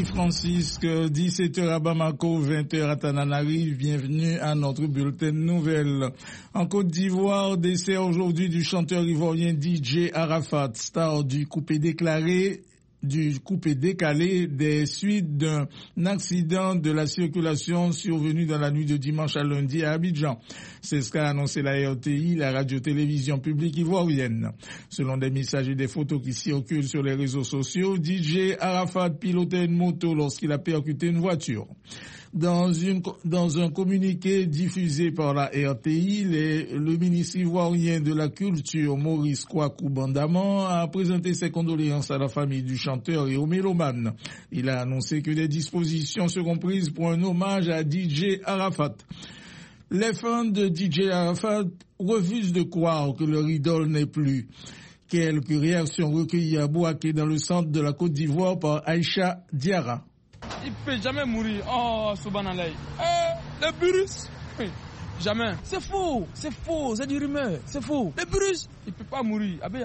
Merci Francisque. 17h à Bamako, 20h à Tananarive. Bienvenue à notre bulletin de nouvelles. En Côte d'Ivoire, décès aujourd'hui du chanteur ivoirien DJ Arafat, star du coupé décalé des suites d'un accident de la circulation survenu dans la nuit de dimanche à lundi à Abidjan. C'est ce qu'a annoncé la RTI, la radio-télévision publique ivoirienne. Selon des messages et des photos qui circulent sur les réseaux sociaux, DJ Arafat pilotait une moto lorsqu'il a percuté une voiture. Dans un communiqué diffusé par la RTI, le ministre ivoirien de la Culture, Maurice Kwaku Bandaman, a présenté ses condoléances à la famille du chanteur et au mélomane. Il a annoncé que des dispositions seront prises pour un hommage à DJ Arafat. Les fans de DJ Arafat refusent de croire que leur idole n'est plus. Quelques réactions recueillies à Bouaké dans le centre de la Côte d'Ivoire par Aïcha Diarra. Il ne peut jamais mourir. Oh, subhanallah. Le virus, jamais. C'est faux, c'est du rumeur, c'est faux. Le virus, il ne peut pas mourir. Il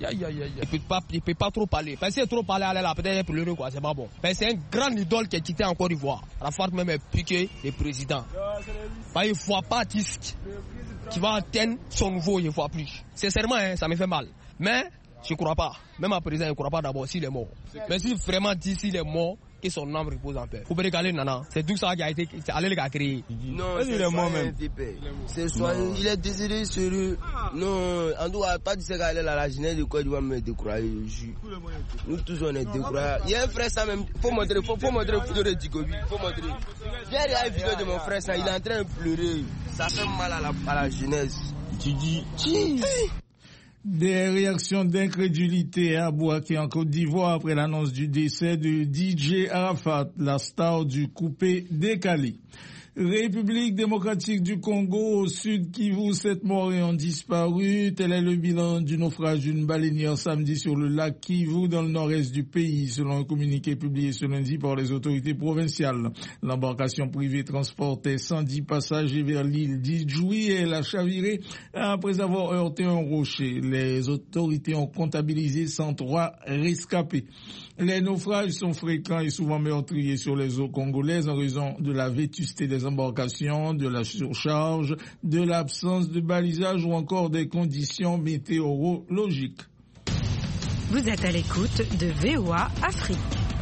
ne peut pas trop parler. Parce qu'il trop parler, là, peut-être pleurer, quoi, c'est pas bon. C'est un grand idole qui est quitté en Côte d'Ivoire. La fois même est piqué le président. Il ne voit pas disque qui va atteindre son niveau, il ne voit plus. Sincèrement, ça me fait mal. Mais je ne crois pas. Même à présent, je ne crois pas d'abord s'il est mort. Mais si vraiment dit s'il est mort, que son âme repose en paix. Faut pas décaler Nana. C'est tout ça qui a été, c'est allé le gars créé. Non, c'est moi même. C'est soit il est décédé sur eux. Non, en tout cas, pas de ce gars là, la jeunesse de Côte d'Ivoire me décroyer. Nous tous on est décroyés. Il y a un frère ça même. Faut montrer vidéo de Dikobi. Faut montrer. Viens regarder la vidéo de mon frère ça. Il est en train de pleurer. Ça fait mal à la jeunesse. Tu dis. Des réactions d'incrédulité à Bouaké en Côte d'Ivoire après l'annonce du décès de DJ Arafat, la star du coupé décalé. République démocratique du Congo, au sud Kivu, 7 morts ont disparu. Tel est le bilan du naufrage d'une baleinière samedi sur le lac Kivu dans le nord-est du pays, selon un communiqué publié ce lundi par les autorités provinciales. L'embarcation privée transportait 110 passagers vers l'île d'Idjoui et elle a chaviré après avoir heurté un rocher. Les autorités ont comptabilisé 103 rescapés. Les naufrages sont fréquents et souvent meurtriers sur les eaux congolaises en raison de la vétusté des embarcations, de la surcharge, de l'absence de balisage ou encore des conditions météorologiques. Vous êtes à l'écoute de VOA Afrique.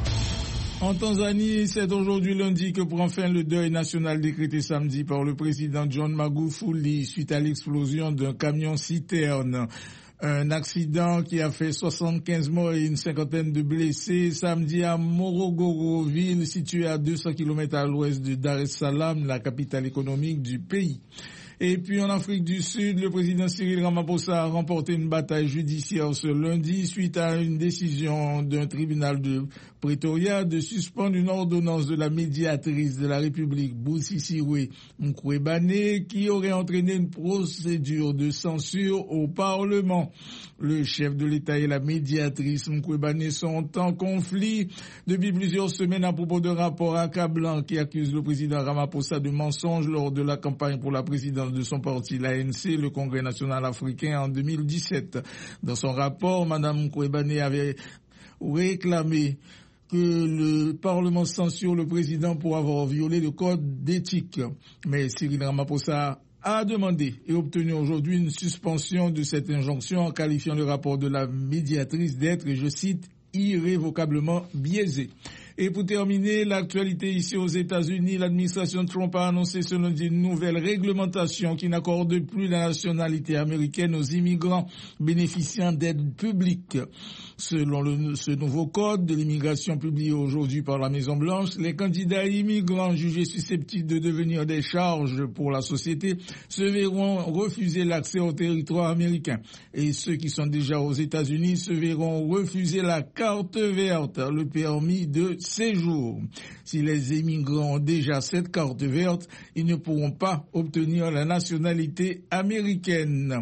En Tanzanie, c'est aujourd'hui lundi que prend fin le deuil national décrété samedi par le président John Magufuli suite à l'explosion d'un camion-citerne. Un accident qui a fait 75 morts et une cinquantaine de blessés samedi à Morogoro, ville située à 200 km à l'ouest de Dar es Salaam, la capitale économique du pays. Et puis en Afrique du Sud, le président Cyril Ramaphosa a remporté une bataille judiciaire ce lundi suite à une décision d'un tribunal de Pretoria de suspendre une ordonnance de la médiatrice de la République, Busisiwe Mkwebane, qui aurait entraîné une procédure de censure au Parlement. Le chef de l'État et la médiatrice Mkwebane sont en conflit depuis plusieurs semaines à propos d'un rapport accablant qui accuse le président Ramaphosa de mensonges lors de la campagne pour la présidence de son parti, l'ANC, le Congrès national africain, en 2017. Dans son rapport, Mme Mkwebane avait réclamé que le Parlement censure le président pour avoir violé le code d'éthique. Mais Cyril Ramaphosa a demandé et obtenu aujourd'hui une suspension de cette injonction en qualifiant le rapport de la médiatrice d'être, et je cite, irrévocablement biaisé. Et pour terminer, l'actualité ici aux États-Unis, l'administration Trump a annoncé ce lundi une nouvelle réglementation qui n'accorde plus la nationalité américaine aux immigrants bénéficiant d'aides publiques. Selon ce nouveau code de l'immigration publié aujourd'hui par la Maison-Blanche, les candidats immigrants jugés susceptibles de devenir des charges pour la société se verront refuser l'accès au territoire américain. Et ceux qui sont déjà aux États-Unis se verront refuser la carte verte, le permis de séjour. Si les immigrants ont déjà cette carte verte, ils ne pourront pas obtenir la nationalité américaine.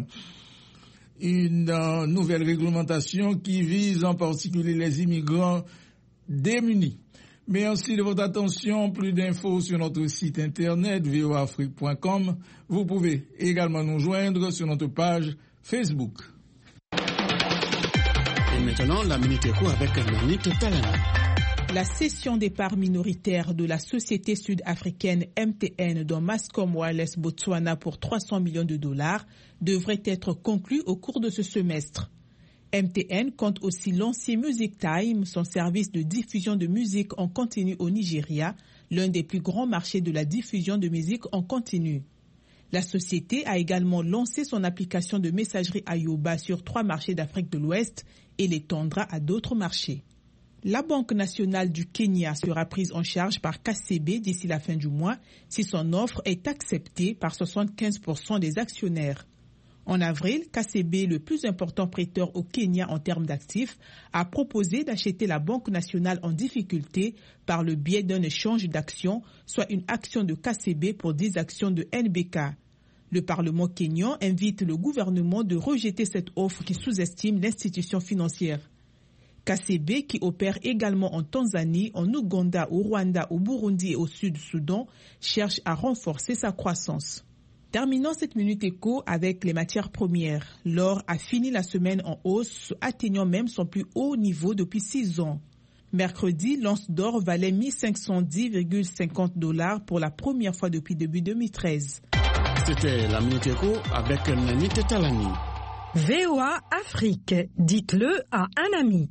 Une nouvelle réglementation qui vise en particulier les immigrants démunis. Merci de votre attention. Plus d'infos sur notre site internet voafrique.com. Vous pouvez également nous joindre sur notre page Facebook. Et maintenant, la Minute Éco avec Manit Talana. La cession des parts minoritaires de la société sud-africaine MTN dans Mascom Wireless Botswana pour 300 millions de dollars devrait être conclue au cours de ce semestre. MTN compte aussi lancer Music Time, son service de diffusion de musique en continu au Nigeria, l'un des plus grands marchés de la diffusion de musique en continu. La société a également lancé son application de messagerie Ayoba sur 3 marchés d'Afrique de l'Ouest et l'étendra à d'autres marchés. La Banque nationale du Kenya sera prise en charge par KCB d'ici la fin du mois si son offre est acceptée par 75% des actionnaires. En avril, KCB, le plus important prêteur au Kenya en termes d'actifs, a proposé d'acheter la Banque nationale en difficulté par le biais d'un échange d'actions, soit une action de KCB pour 10 actions de NBK. Le Parlement kényan invite le gouvernement de rejeter cette offre qui sous-estime l'institution financière. KCB, qui opère également en Tanzanie, en Ouganda, au Rwanda, au Burundi et au Sud-Soudan, cherche à renforcer sa croissance. Terminons cette Minute Éco avec les matières premières. L'or a fini la semaine en hausse, atteignant même son plus haut niveau depuis 6 ans. Mercredi, l'once d'or valait 1510,50 $ pour la première fois depuis début 2013. C'était la Minute Éco avec Nani Tetalani. VOA Afrique, dites-le à un ami.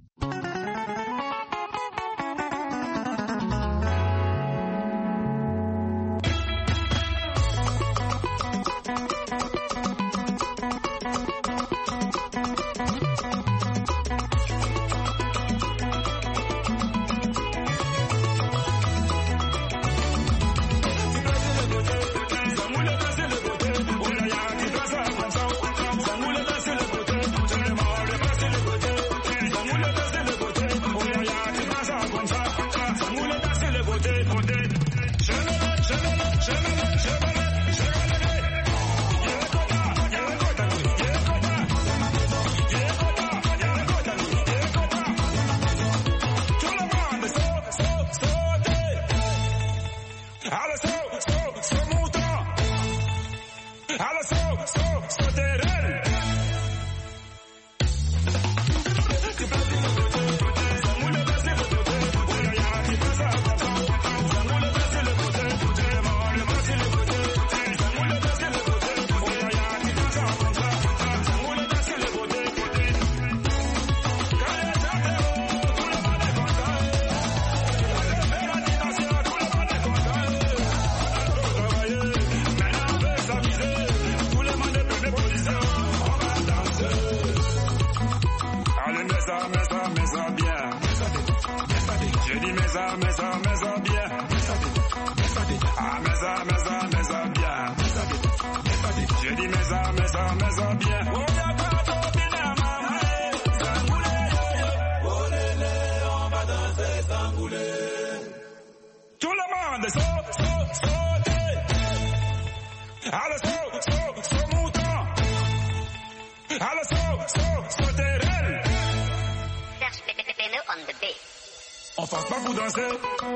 On force pas pour danser.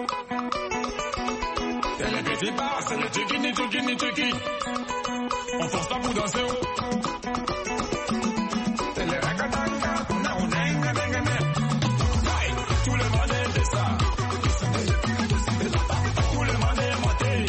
C'est les petits pas, c'est le tchiki. On force pas pour danser. C'est les rakataka, on nenga. Tout le monde est de ça. Tout le monde est monté.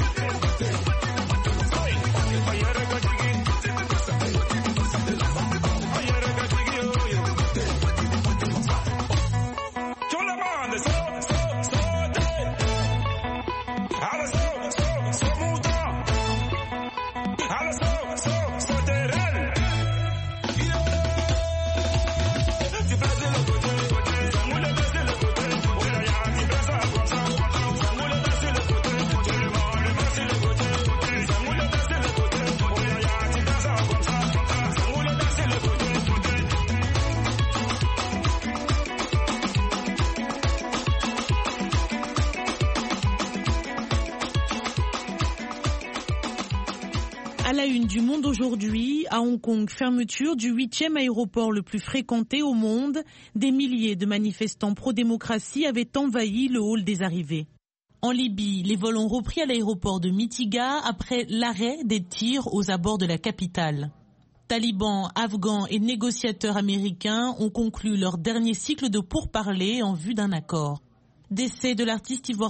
À la une du Monde aujourd'hui, à Hong Kong, fermeture du 8e aéroport le plus fréquenté au monde. Des milliers de manifestants pro-démocratie avaient envahi le hall des arrivées. En Libye, les vols ont repris à l'aéroport de Mitiga après l'arrêt des tirs aux abords de la capitale. Talibans, Afghans et négociateurs américains ont conclu leur dernier cycle de pourparlers en vue d'un accord. Décès de l'artiste ivoirien